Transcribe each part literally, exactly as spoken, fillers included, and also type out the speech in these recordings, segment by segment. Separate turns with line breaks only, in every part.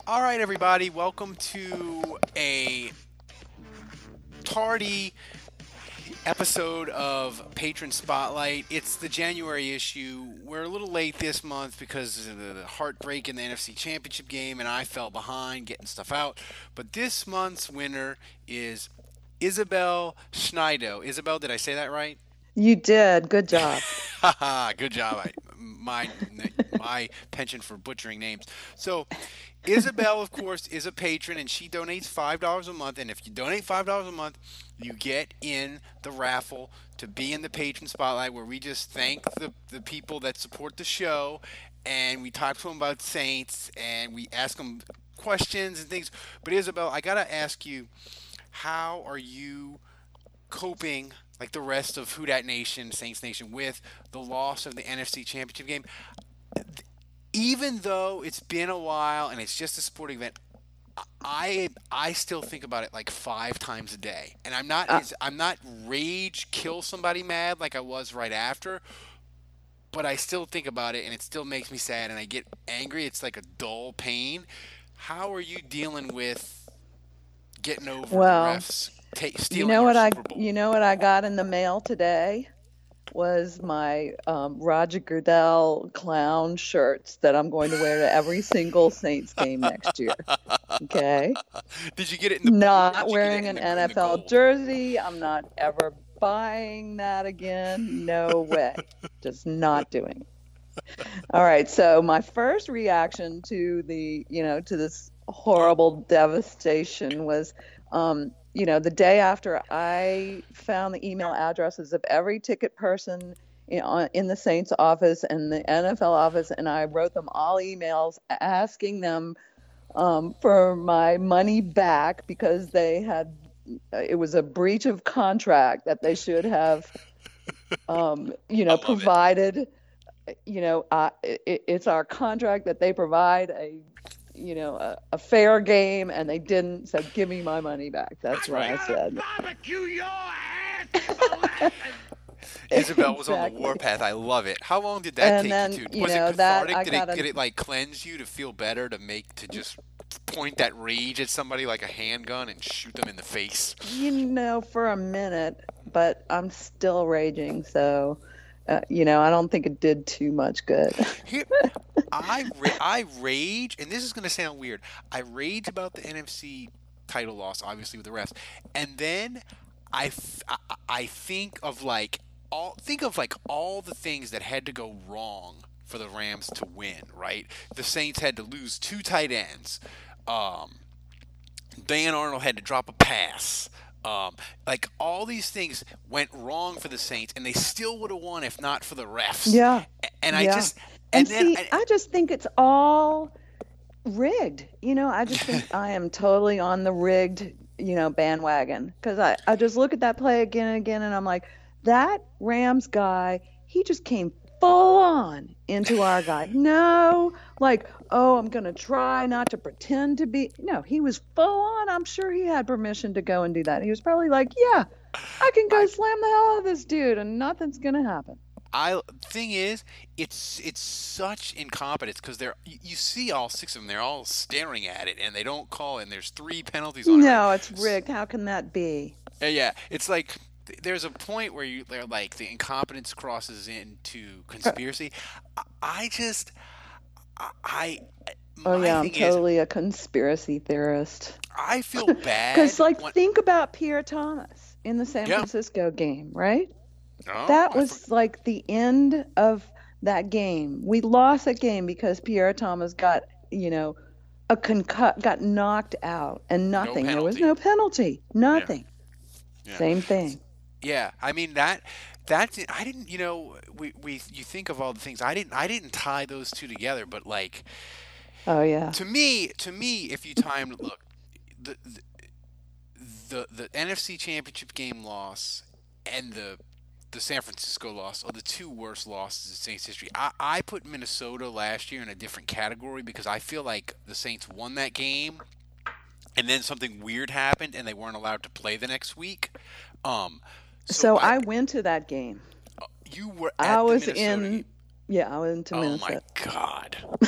All right, everybody, welcome to a tardy episode of Patron Spotlight. It's the January issue. We're a little late this month because of the heartbreak in the N F C Championship game, and I fell behind getting stuff out. But this month's winner is Isabel Schneido. Isabel, did I say that right?
You did. Good job.
Haha, good job. I, my my penchant for butchering names. So, Isabel, of course, is a patron, and she donates five dollars a month. And if you donate five dollars a month, you get in the raffle to be in the patron spotlight, where we just thank the the people that support the show, and we talk to them about Saints, and we ask them questions and things. But Isabel, I gotta ask you, how are you coping like the rest of Who Dat Nation, Saints Nation, with the loss of the N F C Championship game? Even though it's been a while and it's just a sporting event, I I still think about it like five times a day, and I'm not
Uh,
it's, I'm not rage kill somebody mad like I was right after, but I still think about it and it still makes me sad and I get angry. It's like a dull pain. How are you dealing with getting over the
well,
refs ta
you
stealing
know
your
what I
Super Bowl?
you know what I got in the mail today was my um, Roger Goodell clown shirts that I'm going to wear to every single Saints game next year. Okay,
Did you get it in the blue or
not
did you get it
wearing
in
an
the in the
N F L
gold?
jersey. I'm not ever buying that again. No way. Just not doing it. All right. So my first reaction to the, you know, to this
Oh,
horrible devastation was, um, you know, the day after I found the email addresses of every ticket person in, on- in the Saints office and the N F L office, and I wrote them all emails asking them um, for my money back because they had, it was a breach of contract that they should have, um, you
I
know,
love it.
provided you know, uh, it, it's our contract that they provide a, you know, a, a fair game, and they didn't. So give me my money back. That's
That's
what
right.
I said.
Barbecue your ass, everlasting.
Isabel was on the
Exactly.
warpath. I love it. How long did that
And
take you
then,
to?
you
Was it
know, that
cathartic?
I
Did it
got
did
a,
it like cleanse you to feel better to make to just point that rage at somebody like a handgun and shoot them in the face?
you know, for a minute, but I'm still raging. So, uh, you know, I don't think it did too much good.
Here, I ra- I rage, and this is going to sound weird. I rage about the N F C title loss, obviously with the refs, and then I, f- I I think of like all think of like all the things that had to go wrong for the Rams to win. Right, the Saints had to lose two tight ends. Um, Dan Arnold had to drop a pass. Um, like all these things went wrong for the Saints, and they still would have won if not for the refs.
Yeah.
And I
Yeah.
just
And
and then
see,
I,
I just think it's all rigged. You know, I just think I am totally on the rigged, you know, bandwagon because I, I just look at that play again and again and I'm like, that Rams guy, he just came full on into our guy. No, like, oh, I'm going to try not to pretend to be. No, he was full on. I'm sure he had permission to go and do that. He was probably like, yeah, I can go
I
slam the hell out of this dude and nothing's going to happen.
I thing is, it's it's such incompetence because they're you, you see all six of them. They're all staring at it, and they don't call. And there's three penalties on it, right?
No, it's
S-
rigged. How can that be?
uh, Yeah, it's like th- there's a point where you they're like the incompetence crosses into conspiracy. I, I just I, I
Oh
my
yeah, I'm
thing is
totally a conspiracy theorist.
I feel
Because
bad
like
when
think about Pierre Thomas in the San
yeah
Francisco game, right?
no
That
I for,
was like the end of that game. We lost that game because Pierre Thomas got, you know, a concu- got knocked out and
no
nothing. There was
penalty.
no penalty.
Yeah,
Nothing.
yeah.
Same thing.
Yeah, I mean that that's I didn't you know we, we you think of all the things I didn't I didn't tie those two together but like
Oh yeah.
to me to me if you time look the the the, the N F C Championship game loss and the the San Francisco loss are the two worst losses in Saints history. I, I put Minnesota last year in a different category because I feel like the Saints won that game and then something weird happened and they weren't allowed to play the next week. Um, so
So
I
I went to that game.
you were
I
at the
was
Minnesota game.
in, yeah, I went to
Oh my
Minnesota.
God.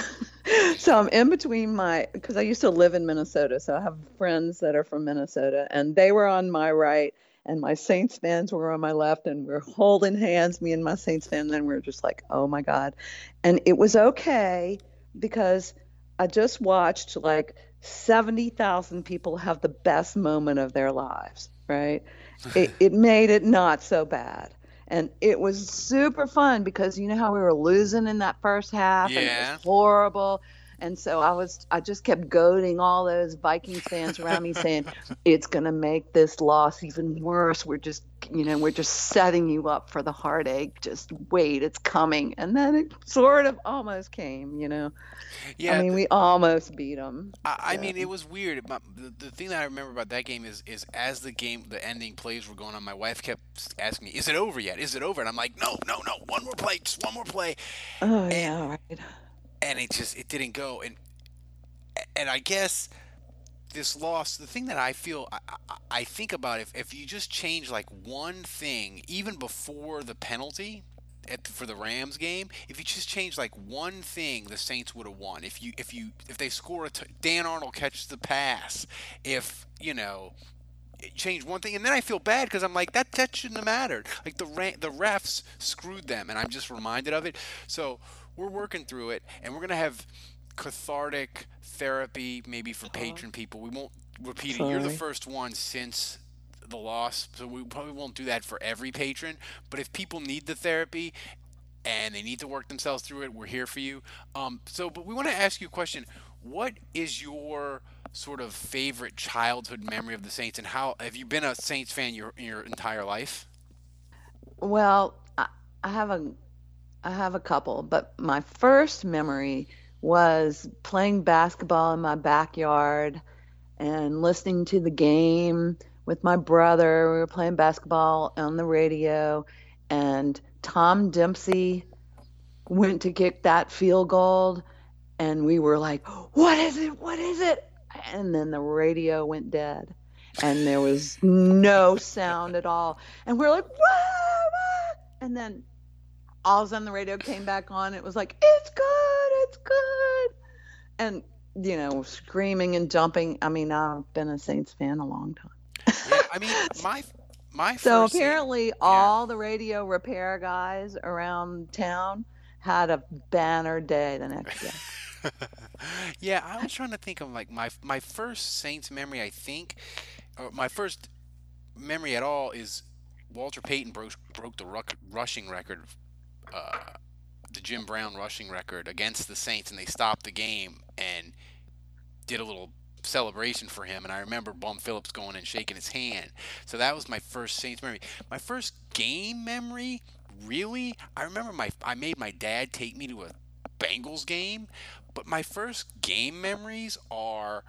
So I'm in between my, because I used to live in Minnesota, so I have friends that are from Minnesota, and they were on my right, and my Saints fans were on my left, and we're holding hands, me and my Saints fan, and then we are just like, oh my God. And it was okay because I just watched like seventy thousand people have the best moment of their lives, right? It, it made it not so bad. And it was super fun because you know how we were losing in that first half and it was
Yeah.
horrible. And so I was, I just kept goading all those Vikings fans around me saying, it's going to make this loss even worse. We're just, you know, we're just setting you up for the heartache. Just wait, it's coming. And then it sort of almost came, you know. I
Yeah,
mean,
th-
we almost beat them.
I, I
So,
mean, it was weird. My, the, the thing that I remember about that game is, is as the game, the ending plays were going on, my wife kept s- asking me, "Is it over yet? Is it over?" And I'm like, "No, no, no, one more play, just one more play."
oh,
And
yeah, right.
and it just it didn't go. And and I guess this loss, the thing that I feel, I, I, I think about if if you just change like one thing, even before the penalty. At, for the Rams game, if you just change like one thing, the Saints would have won. If you if you if they score a t- Dan Arnold catches the pass, if you know change one thing, and then I feel bad because I'm like that that shouldn't have mattered. Like the ra- the refs screwed them, and I'm just reminded of it. So we're working through it, and we're gonna have cathartic therapy maybe for
Oh,
patron people. We won't repeat it. You're the
sorry.
first one since the loss, so we probably won't do that for every patron. But if people need the therapy and they need to work themselves through it, we're here for you. Um, so, but we want to ask you a question. What is your sort of favorite childhood memory of the Saints, and how have you been a Saints fan your your entire life?
Well, I, I have a I have a couple, but my first memory was playing basketball in my backyard and listening to the game with my brother. We were playing basketball on the radio, and Tom Dempsey went to kick that field goal, and we were like, "What is it? What is it?" And then the radio went dead, and there was no sound at all. And we're like, "Wah, wah." And then all of a sudden the radio came back on. It was like, it's good, it's good. And, you know, screaming and jumping. I mean, I've been a Saints fan a long time.
Yeah, I mean my my
So
first Saint.
apparently,
Yeah.
all the radio repair guys around town had a banner day the next day.
Yeah, I was trying to think of like my my first Saints memory. I think, or my first memory at all is Walter Payton broke broke the ruck, rushing record, uh, the Jim Brown rushing record against the Saints, and they stopped the game and did a little celebration for him. And I remember Bum Phillips going and shaking his hand. So that was my first Saints memory. My first game memory, really, I remember my I made my dad take me to a Bengals game, but my first game memories are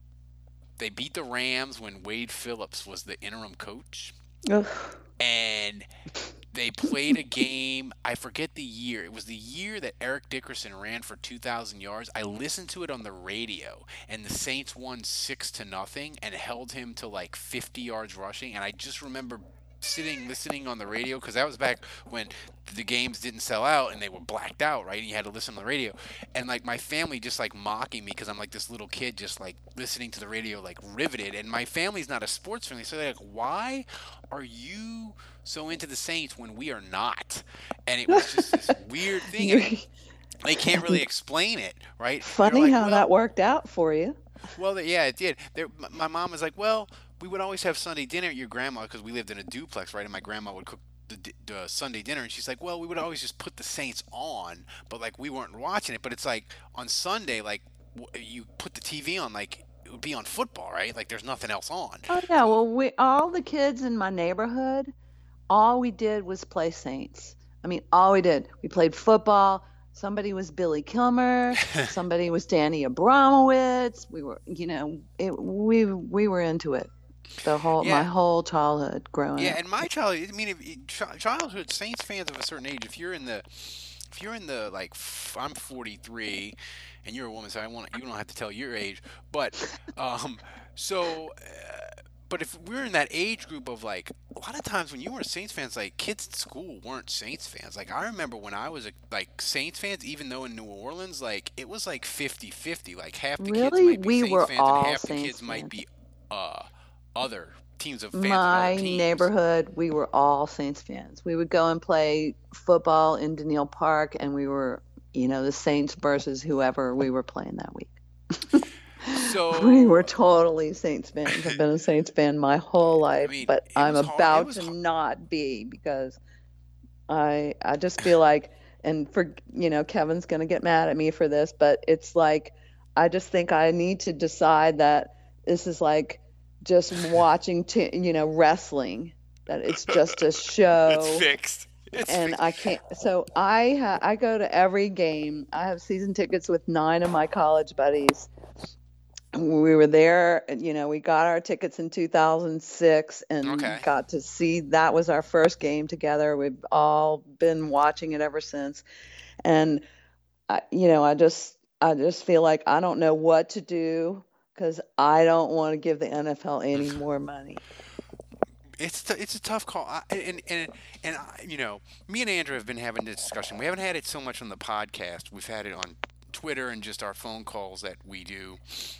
they beat the Rams when Wade Phillips was the interim coach,
Ugh.
and they played a game. I forget the year. It was the year that Eric Dickerson ran for two thousand yards. I listened to it on the radio, and the Saints won six to nothing and held him to like fifty yards rushing. And I just remember sitting listening on the radio because that was back when the games didn't sell out and they were blacked out, right? And you had to listen to the radio, and like my family just like mocking me because I'm like this little kid just like listening to the radio like riveted. And my family's not a sports family, so they're like, "Why are you so into the Saints when we are not?" And it was just this weird thing, and
You-
they can't really explain it, right? They're
Funny
like,
how that
"Well,
worked out for you.
well, th- yeah, it did." They're, m- my mom was like, "Well, we would always have Sunday dinner at your grandma because we lived in a duplex, right? And my grandma would cook the, d- the Sunday dinner, and she's like, "Well, we would always just put the Saints on, but like we weren't watching it. But it's like on Sunday, like w- you put the T V on, like it would be on football, right? Like there's nothing else on."
Oh yeah,
So
well we all the kids in my neighborhood, all we did was play Saints. I mean, all we did. We played football. Somebody was Billy Kilmer, somebody was Danny Abramowitz. We were, you know, it, we we were into it. The whole my
yeah,
whole childhood growing
yeah.
up.
And my childhood, I mean, if, if chi- childhood Saints fans of a certain age, if you're in the if you're in the like f- I'm forty-three and you're a woman, so I want you don't have to tell your age, but um so uh, but if we're in that age group of like a lot of times when you were Saints fans, like kids at school weren't Saints fans. Like I remember when I was a, like Saints fans, even though in New Orleans, like it was like fifty-fifty. Like half the kids
Really,
might be
we
Saints
were
fans
all
and half the
Saints
kids might
fans.
be uh other teams of fans of
My
other teams.
neighborhood, we were all Saints fans. We would go and play football in Daniil Park, and we were, you know, the Saints versus whoever we were playing that week.
So
We were totally Saints fans. I've been a Saints fan my whole life,
mean,
but
it
I'm
was hard- it
about
was
to
hard-
not be because I I just feel like, and for you know, Kevin's gonna get mad at me for this, but it's like I just think I need to decide that this is like just watching, t- you know, wrestling. That it's just a show.
it's fixed. It's
And
fixed.
I can't. So I ha, I go to every game. I have season tickets with nine of my college buddies. We were there. You know, we got our tickets in two thousand six and
Okay.
got to see. That was our first game together. We've all been watching it ever since. And I, you know, I just I just feel like I don't know what to do because I don't want to give the N F L any more money.
It's t- it's a tough call, I, and and and I, you know, me and Andrew have been having this discussion. We haven't had it so much on the podcast. We've had it on Twitter and just our phone calls that we do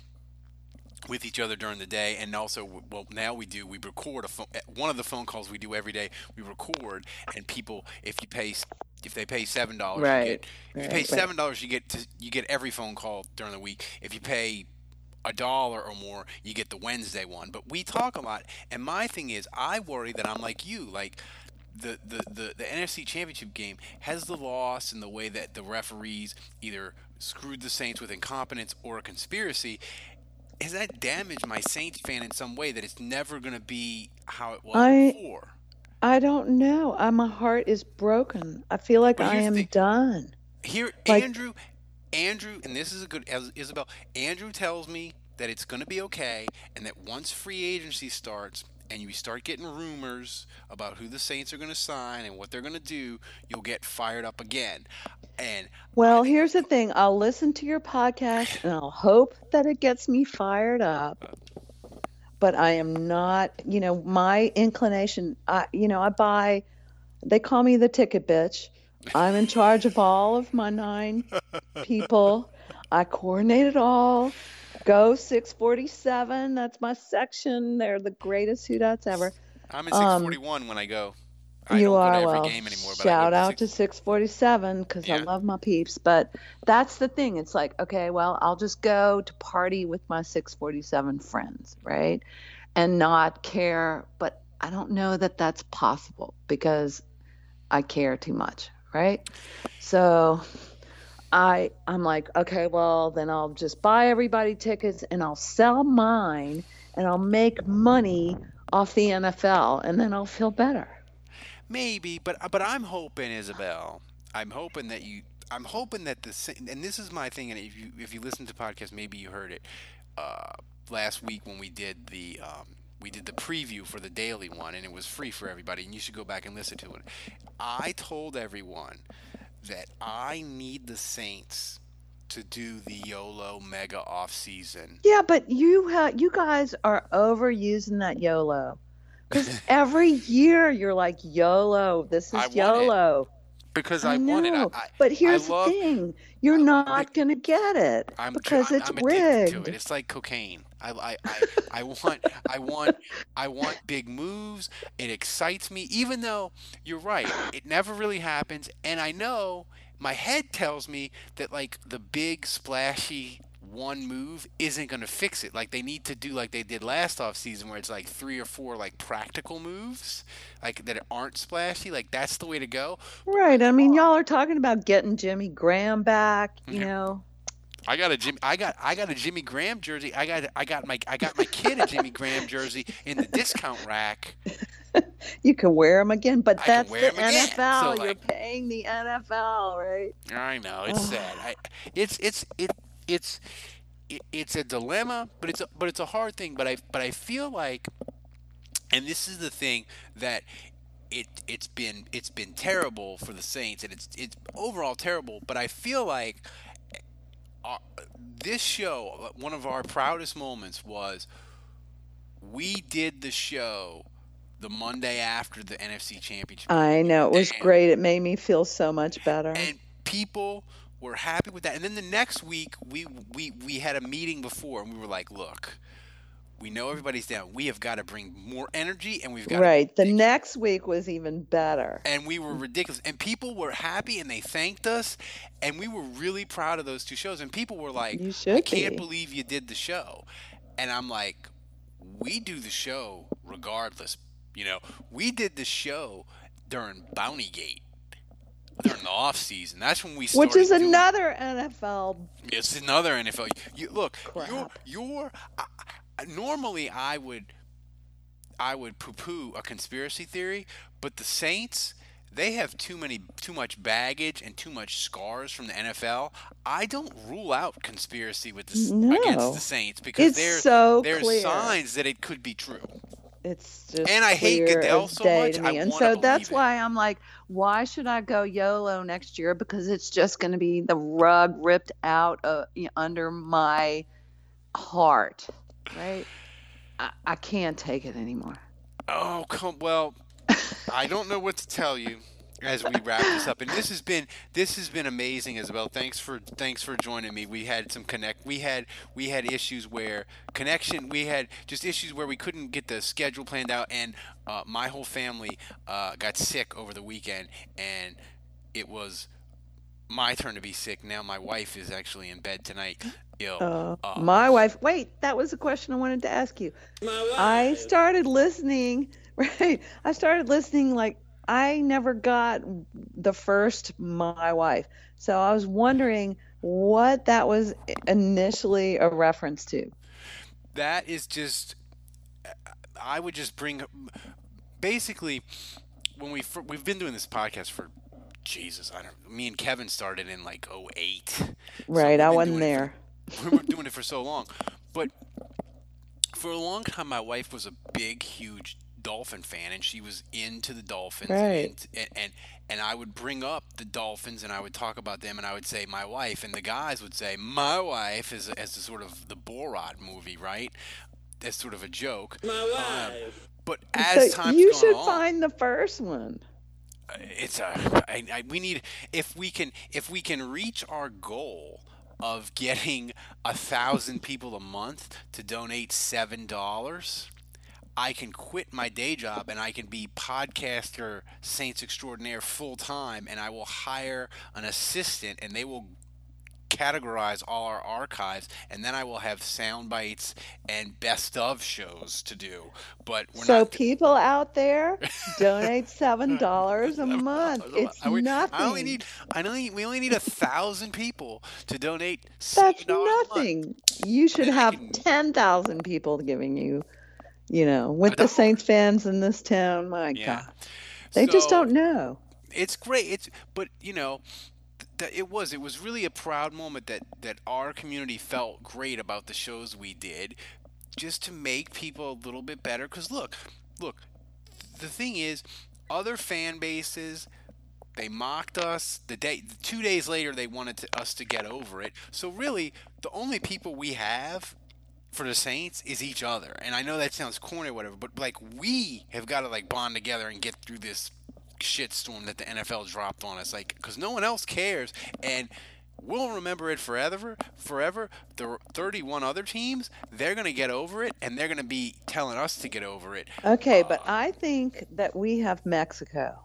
with each other during the day, and also, well, now we do. We record a phone. One of the phone calls we do every day. We record, and people, if you pay, if they pay seven dollars,
Right,
you get. If you
right,
pay
right.
seven dollars, you get to, you get every phone call during the week. If you pay a dollar or more, you get the Wednesday one. But we talk a lot, and my thing is, I worry that I'm like you, like the the the, the N F C Championship game has the loss in the way that the referees either screwed the Saints with incompetence or a conspiracy. Has that damaged my Saints fan in some way that it's never going to be how it was
I-
before?
I don't know. I, my heart is broken. I feel like
But
I
here's the
am
thing.
done.
Here,
Like-
Andrew, Andrew, and this is a good, as Isabel, Andrew tells me that it's going to be okay, and that once free agency starts and you start getting rumors about who the Saints are going to sign and what they're going to do, you'll get fired up again. And
Well, here's the thing. I'll listen to your podcast and I'll hope that it gets me fired up. But I am not, you know, my inclination, I you know, I buy, they call me the ticket bitch. I'm in charge of all of my nine people. I coordinate it all. Go six forty-seven. That's my section. They're the greatest Whodats ever.
I'm in
Um,
six forty-one when I go. I
you
don't
are
go to every
well.
game anymore. But I
Shout
go
out
six-
to six forty-seven because I
Yeah.
love my peeps. But that's the thing. It's like, okay, well, I'll just go to party with my six forty-seven friends, right? And not care. But I don't know that that's possible because I care too much, right? So I I'm like, okay, well, then I'll just buy everybody tickets and I'll sell mine and I'll make money off the N F L and then I'll feel better.
Maybe, but but I'm hoping, Isabel. I'm hoping that you. I'm hoping that the Sa- and this is my thing. And if you if you listen to the podcast, maybe you heard it uh, last week when we did the um, we did the preview for the daily one, and it was free for everybody, and you should go back and listen to it. I told everyone that I need the Saints to do the YOLO mega off season.
Yeah, but you ha- you guys are overusing that YOLO. Because every year you're like, YOLO, this
I
is
want it.
YOLO.
Because
I
I,
know.
want it. I, I,
but here's
love-
the thing. You're
I'm
not
addic-
going to get it
I'm
because
I'm,
it's
I'm addicted to
rigged.
it. It's like cocaine. I, I, I, I want I want I want big moves. It excites me, even though you're right. It never really happens, and I know my head tells me that like the big splashy one move isn't going to fix it. Like they need to do like they did last off season, where it's like three or four like practical moves, like that aren't splashy. Like that's the way to go.
Right. I mean, y'all are talking about getting Jimmy Graham back, you
Yeah.
know.
I got a Jimmy. I got I got a Jimmy Graham jersey. I got I got my I got my kid a Jimmy Graham jersey in the discount rack.
You can wear them again, but
I can
that's
wear
the
'em again.
N F L.
So,
You're
like-
paying the N F L, right?
I know it's sad. I, it's it's it it's it, it's a dilemma, but it's a, but it's a hard thing. But I but I feel like, and this is the thing that it it's been it's been terrible for the Saints, and it's it's overall terrible. But I feel like uh, this show, one of our proudest moments was we did the show the Monday after the N F C Championship
I
game.
know. It was
And,
great. It made me feel so much better.
and people were happy with that. And then the next week, we, we, we had a meeting before, and we were like, look, we know everybody's down. We have got to bring more energy, and we've got to be
Right. The
ridiculous.
next week was even better.
And we were ridiculous. And people were happy, and they thanked us. And we were really proud of those two shows. And people were like,
You
I
should
can't
be.
believe you did the show. And I'm like, we do the show regardless. You know, we did the show during Bounty Gate, during the off season. That's when we started
Which is
doing-
another N F L.
It's another N F L. You look, you're
Crap.
you're I, I- normally I would I would poo-poo a conspiracy theory, but the Saints, they have too many too much baggage and too much scars from the N F L. I don't rule out conspiracy with the,
No.
against the Saints because
It's
there
so
there's
clear.
signs that it could be true.
It's just
And I hate
clear
Goodell
as
so
day
much,
to
I
me. And
wanna
so
believe
that's
it.
why I'm like, why should I go YOLO next year? Because it's just going to be the rug ripped out uh, you know, under my heart, right? I, I can't take it anymore.
Oh, come well. I don't know what to tell you as we wrap this up. And this has been this has been amazing, Isabel. Thanks for thanks for joining me. We had some connect. We had we had issues where connection. We had just issues where we couldn't get the schedule planned out, and uh, my whole family uh, got sick over the weekend, and it was my turn to be sick. Now my wife is actually in bed tonight, ill.
Uh,
Uh,
my wife, wait, that was a question I wanted to ask you. I started listening, right? I started listening like I never got the first My Wife. So I was wondering what that was initially a reference to.
that is just I would just bring basically when we fir- we've been doing this podcast for Jesus I don't me and Kevin started in like oh eight.
Right, I wasn't there.
We were doing it for so long, but for a long time my wife was a big huge Dolphin fan, and she was into the Dolphins,
Right.
and, and and and I would bring up the Dolphins and I would talk about them, and I would say my wife, and the guys would say my wife is as a sort of the Borat movie, right? As sort of a joke.
My
Um,
wife.
but as
So
time's
you
gone
should
on,
find the first one.
it's a I, I, we need if we can if we can reach our goal of getting a thousand people a month to donate seven dollars, I can quit my day job and I can be podcaster Saints Extraordinaire full time, and I will hire an assistant and they will categorize all our archives, and then I will have sound bites and best of shows to do. But we're
So
not
people out there, donate seven dollars a month.
I-
It's
I- we-
nothing.
I only need. I only. We only need a thousand people to donate.
That's
seven dollars a month.
nothing. You should
And I
have
can-
ten thousand people giving you, you know, with the
don't-
Saints fans in this town. My
Yeah.
God. They just
So,
don't know.
It's great. It's but you know, th- it was it was really a proud moment that that our community felt great about the shows we did, just to make people a little bit better. Because look, look, the thing is, other fan bases. They mocked us. The day, two days later, they wanted to, us to get over it. So really, the only people we have for the Saints is each other. And I know that sounds corny or whatever, but like we have got to like bond together and get through this shitstorm that the N F L dropped on us. Like, because no one else cares, and we'll remember it forever. Forever. The thirty-one other teams, they're gonna get over it, and they're gonna be telling us to get over it.
Okay, but
Uh,
I think that we have Mexico.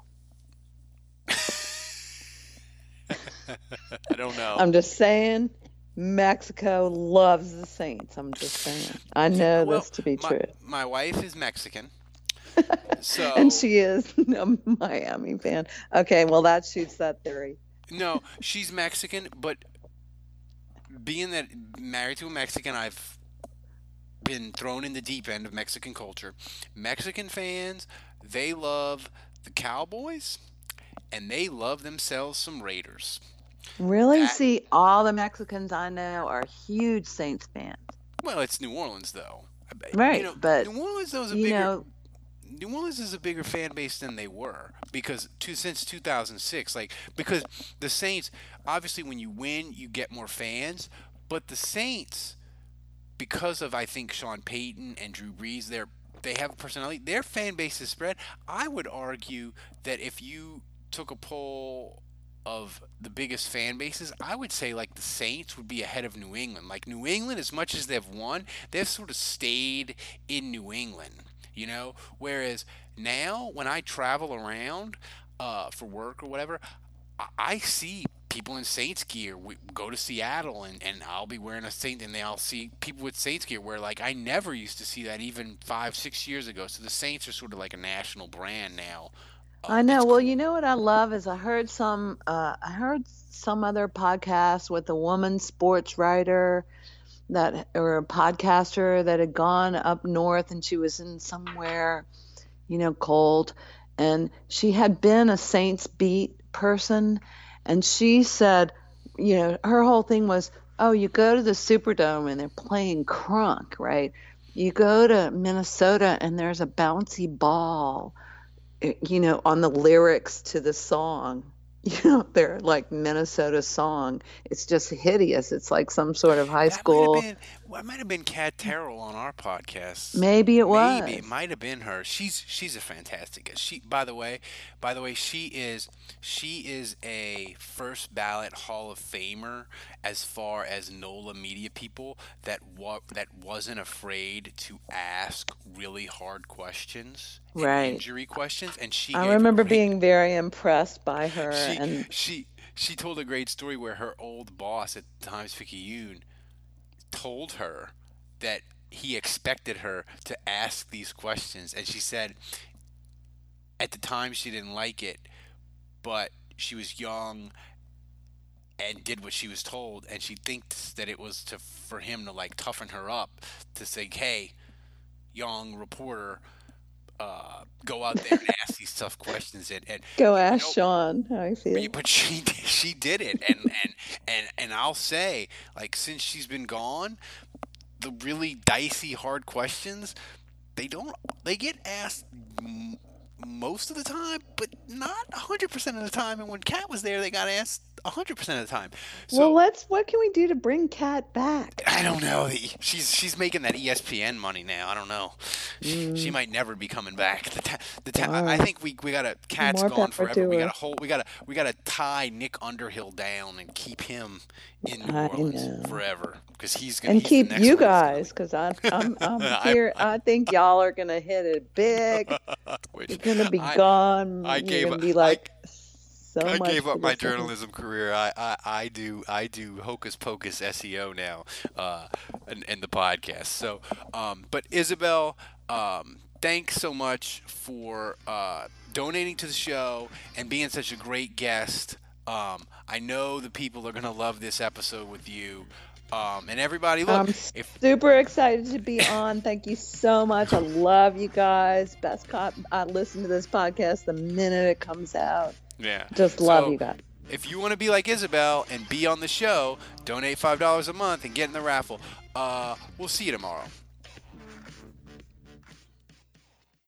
I don't know.
I'm just saying, Mexico loves the Saints. I'm just saying. I know
Well,
this to be
my,
true.
My wife is Mexican, so
And she is a Miami fan. Okay, well, that shoots that theory.
no, she's Mexican, but being that married to a Mexican, I've been thrown in the deep end of Mexican culture. Mexican fans, they love the Cowboys, and they love themselves some Raiders.
Really?
That-
See, all the Mexicans I know are huge Saints fans.
Well, it's New Orleans though. I-
Right,
you know,
but,
New Orleans though is a
You
bigger
know,
New Orleans is a bigger fan base than they were because to, since two thousand six, like because the Saints, obviously when you win you get more fans, but the Saints because of I think Sean Payton and Drew Brees, they're they have a personality. Their fan base is spread. I would argue that if you took a poll of the biggest fan bases, I would say like the Saints would be ahead of New England. Like New England, as much as they've won, they've sort of stayed in New England, you know? Whereas now, when I travel around uh, for work or whatever, I, I see people in Saints gear. We go to Seattle and, and I'll be wearing a Saint, and then I'll see people with Saints gear where like I never used to see that even five, six years ago. So the Saints are sort of like a national brand now.
I
Um,
know.
it's
Well,
cool.
you know what I love is I heard some uh, I heard some other podcast with a woman sports writer that or a podcaster that had gone up north and she was in somewhere, you know, cold, and she had been a Saints beat person, and she said, you know, her whole thing was, oh, you go to the Superdome and they're playing crunk, right? You go to Minnesota and there's a bouncy ball, you know, on the lyrics to the song. You know, they're like Minnesota song. It's just hideous. It's like some sort of high
That might have
school.
been well, that might have been Kat Terrell on our podcast.
Maybe it
Maybe it
was.
might have been her. She's she's a fantastic guest. She by the way, by the way, she is she is a first ballot Hall of Famer as far as NOLA media people that wa- that wasn't afraid to ask really hard questions and
Right.
injury questions, and she
I
gave a
remember
great
being very impressed by her,
she
and
she she told a great story where her old boss at the Times Picayune told her that he expected her to ask these questions, and she said at the time she didn't like it, but she was young and did what she was told, and she thinks that it was to for him to like toughen her up to say, "Hey, young reporter, uh, go out there and ask these tough questions." And, and
go
but you
ask
know,
Sean how he
but
feels.
but she she did it, and and and and I'll say, like, since she's been gone, the really dicey, hard questions, they don't they get asked m- most of the time, but not a hundred percent of the time. And when Kat was there, they got asked a hundred percent of the time.
Well,
So
let's. What can we do to bring Kat back?
I don't know. She's she's making that E S P N money now. I don't know. She, she
Mm,
might never be coming back. The ta- the ta- I I
wow.
think we we got to Cat's
More
gone
power
forever.
to
We got
her.
to hold. We got to we got to tie Nick Underhill down and keep him in New
I
Orleans
know.
forever because he's gonna
And
he's the
keep
next
you
one that's
guys, because I'm I'm
gonna
I'm
leave. I,
here.
I
I think y'all are gonna hit it big.
wish
You're gonna be
I
gone.
I
You're
gave
gonna be
I
like so
I
much
gave
for
up my
this one.
journalism career. I, I, I do I do hocus pocus S E O now, uh, and, and the podcast. So, um, but Isabel, um, thanks so much for uh, donating to the show and being such a great guest. Um, I know the people are gonna love this episode with you. Um, and everybody, look,
I'm
if
super excited to be on. Thank you so much. I love you guys. Best cop. I listen to this podcast the minute it comes out.
yeah,
Just love
so
you guys.
if you want to be like Isabel and be on the show, donate five dollars a month and get in the raffle. Uh, we'll see you tomorrow.